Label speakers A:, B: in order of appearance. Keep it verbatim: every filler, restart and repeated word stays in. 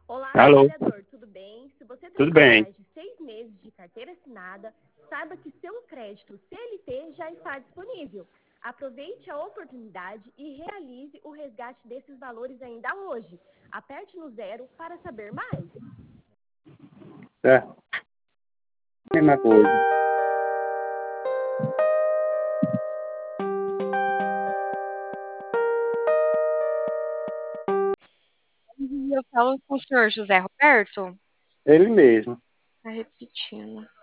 A: Olá,
B: Alô,
A: trabalhador, tudo bem? Se você
B: tudo
A: trabalha
B: bem?
A: mais de seis meses de carteira assinada, saiba que seu crédito C L T já está disponível. Aproveite a oportunidade e realize o resgate desses valores ainda hoje. Aperte no zero para saber mais.
B: Tá, mesma coisa.
C: Eu falo com o senhor José Roberto.
B: Ele mesmo.
C: Tá repetindo.